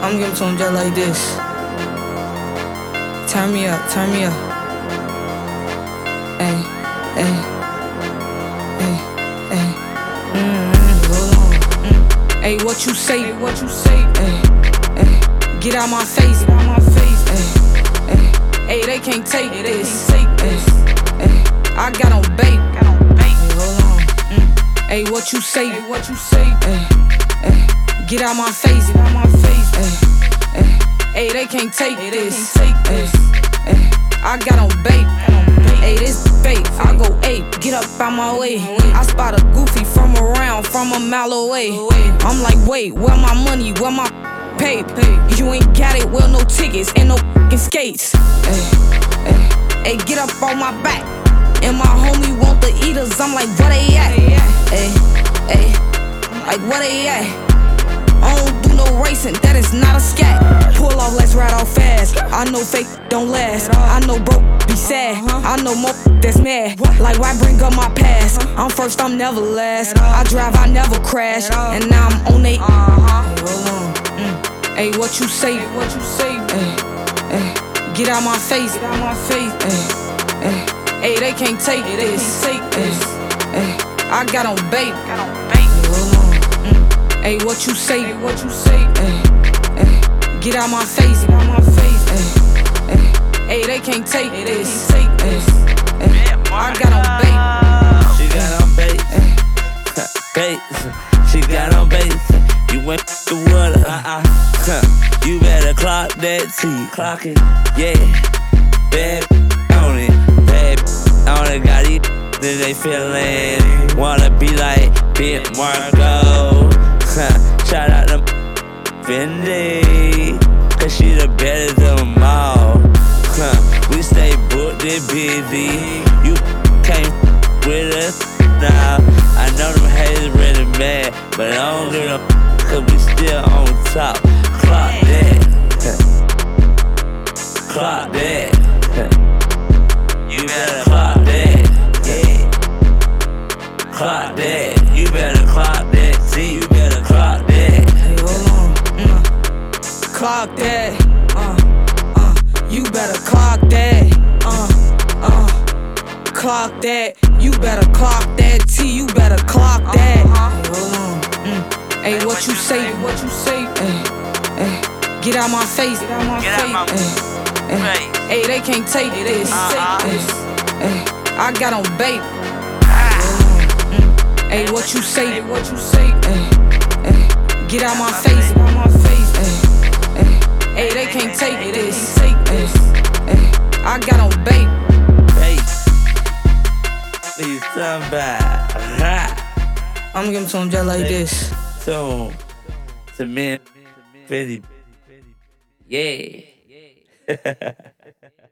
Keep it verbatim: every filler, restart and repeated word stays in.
I'm giving to him just like this. Turn me up, turn me up. Ay, ay, ay, ay. Mm-hmm. Hold on. Mm. Ay, what you say? Ay, what you say? Ay, ay. Get out my face, get out my face. Ay, ay. Ay, they can't take ay, this. They can't take this. Ay, ay. I got on bait. Got on bait. Ay, hold on. Mm. Ay, what you say? Ay, what you say? Ay, ay. Get out my face, get out my face. Ay, ay. Ay, they can't take ay, this. They can't take this. Ay, I got on bait. Ayy, this fake, I go eight, get up out my way. I spot a goofy from around, from a mile away. I'm like, wait, where my money, where my pay? You ain't got it, well, no tickets and no fucking skates. Ayy, ayy, ayy, get up on my back. And my homie want the eaters, I'm like, where they at? Ayy, ayy, like, where they at? I don't do no racing, that is not a scat. Pull off, let's ride off fast. I know fake don't last. I know broke be sad. I know more that's mad. Like, why bring up my past? I'm first, I'm never last. I drive, I never crash. And now I'm on they. Hey, hold on. Mm. Hey, what you say? What you say? Hey, hey. Get out my face. Get out my face. Hey, hey. Hey, they can't take this. Take this. Hey, I got on bait. Got on bait. Hey, hold on. Ay, what you say? Ay, what you say? Ay, ay. Get out my face, get out my face. Ay, ay. Ay, they can't take ay, this. They can't take this. Ay, ay. I got on bait. She got on bait. Bait. She got on bait. You went the water. Uh uh. You better clock that T. Clock it. Yeah. Bad on it. Bad on it. Got it. Then they feelin'. Wanna be like Big Marco. Shout out to Fendi, cause she the better of them all. We stay booked and busy. You can't with us now. I know them haters really mad, but I don't give a cause we still on top. Clock that. Clock that. You better clock that. Yeah. Clock that. You better clock that. See, you better clock that. Hey, hold on. Mm. Clock that. Uh, uh. You better clock that. Uh, uh. Clock that. You better clock that. T, you better clock that. Hey, hold on. Mm. Hey, what you say? What you say? Hey, hey. Get out my face. Get out my face. Hey, hey. Hey, they can't take this. Hey, hey. I got on bait. Ay, what you say? Ay, what you say? Ay, ay. Get out my face. Get out my face. Ay, ay. Ay, they can't take this. Ay, ay. I got on bait. Hey, please somebody. I'm giving to him just like this. So, to me, Fendi. Yeah.